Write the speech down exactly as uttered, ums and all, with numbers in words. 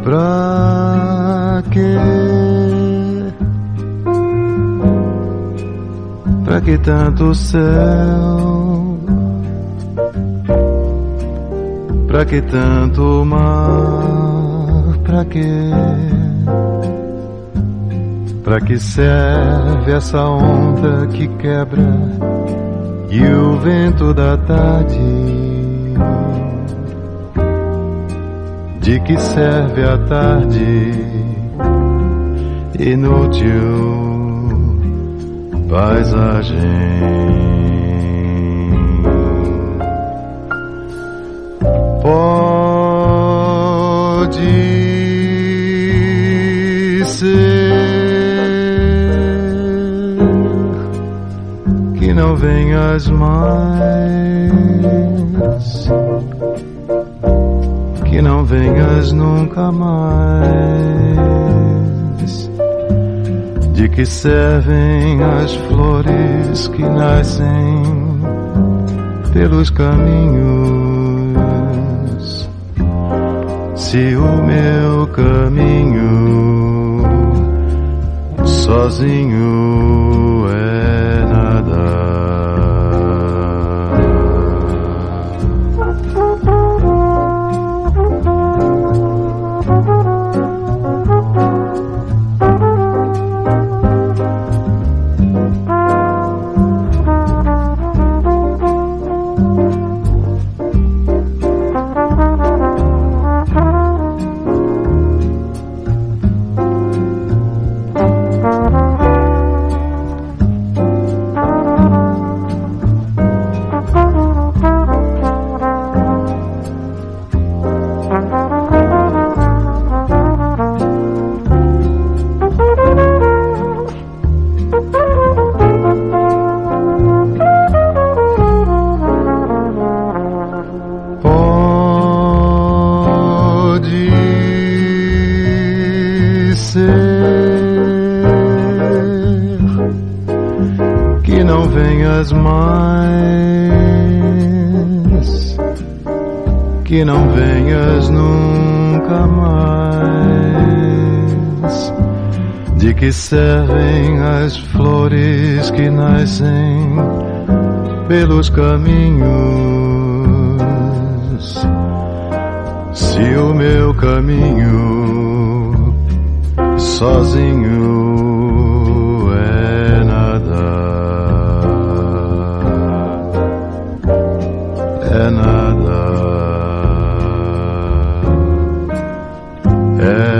Pra quê? Pra que tanto céu? Pra que tanto mar? Pra quê? Pra que serve essa onda que quebra e o vento da tarde? De que serve a tarde? Inútil paisagem. Pode ser que não venhas mais, que não venhas nunca mais. De que servem as flores que nascem pelos caminhos, se o meu caminho sozinho é nada? Que não venhas mais, que não venhas nunca mais. De que servem as flores que nascem pelos caminhos, se o meu caminho sozinho é nada? É nada, é